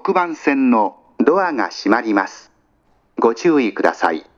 番線のドアが閉まります。ご注意ください。